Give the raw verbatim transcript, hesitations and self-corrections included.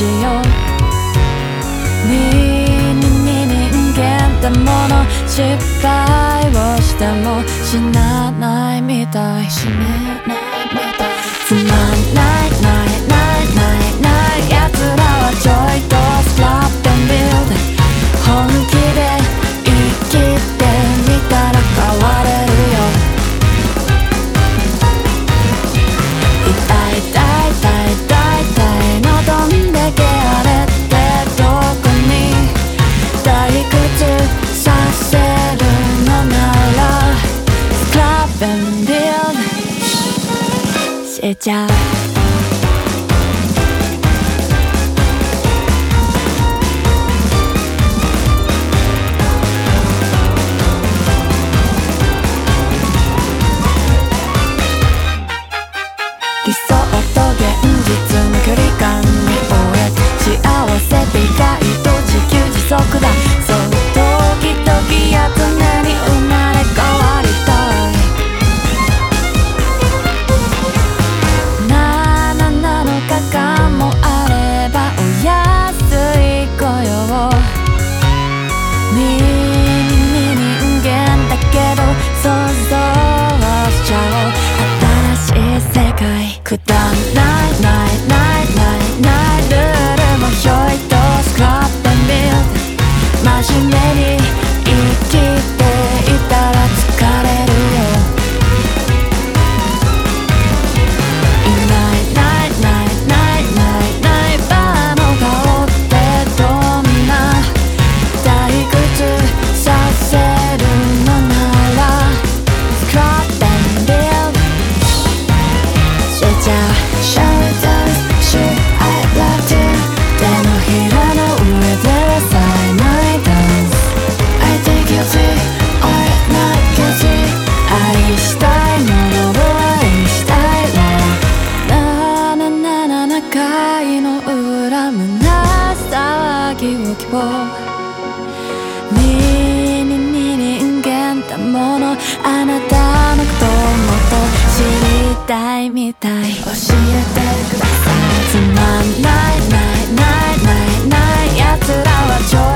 よ。ににに人間ってもの、失敗をしても死なないみたい。死ねないみたい。つまんないないないないない奴らはちょいとスクラップビルド。本気で生きてみたら変われるよ。痛い痛い痛い痛い痛いのどんだけあれってどこに退屈させるのならスクラップビルドしちゃう。理想と現実の距離感に追え、幸せって意外と自給自足だ。そう時々や常に生まれ変わりたい。なななのかかもあればお安い御用。にに人間だけど想像しちゃおう。新しい世界くだらないないないないないルールもひょいとスクラップビルド。真面目に生きていたら疲れるよ。いないないないないないないバーの顔ってどんな退屈させるのならスクラップビルドしちゃう。Shout out, shoot, I love you 手のひらの上でさえないダンス I think you'll see, I not guilty 愛したいものを愛したいわ。なななななかいの裏胸騒ぎを希望。ににに人間だもの、あなたのこともっと知りたいみたい。教えてください。つまんないないないないない奴らはちょ